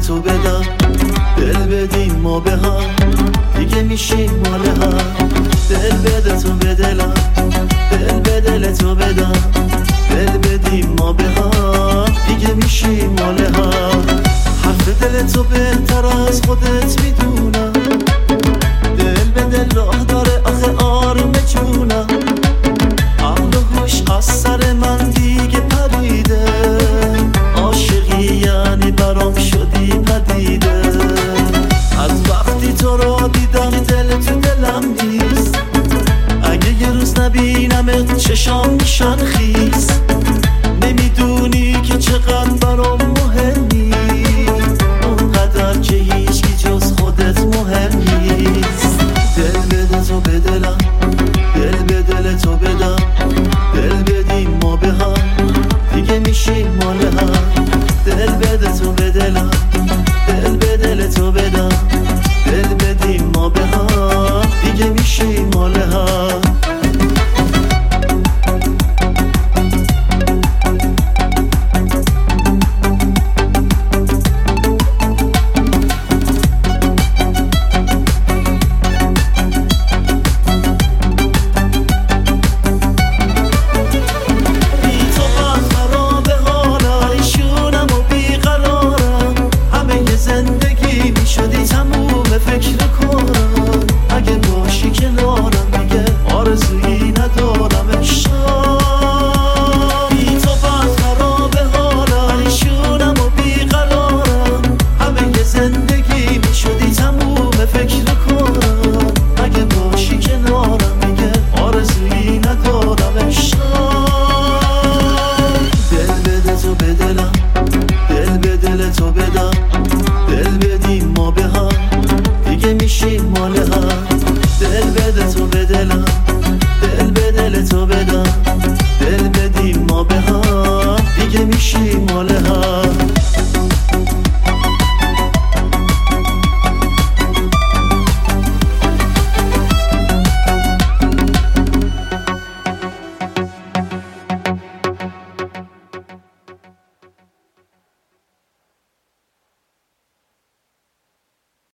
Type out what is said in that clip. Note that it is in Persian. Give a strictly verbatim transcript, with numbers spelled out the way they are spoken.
تو بدم، دل بدیم ما به هم دیگه میشیم مال هم. دل بده تو به دلم، دل به دل تو بدم، دل بدیم ما به هم دیگه میشیم مال هم. حرف دل تو بهتر از خودت میدونم، دل به دل راه داره آخه آروم جونم. عقل و هوش از سر من دیگه پریده، عاشقی یعنی برام شدی پدیده. از وقتی تو رو دیدم دل تو دلم نیست، اگه یه روز نبینمت چشام میشن خیس.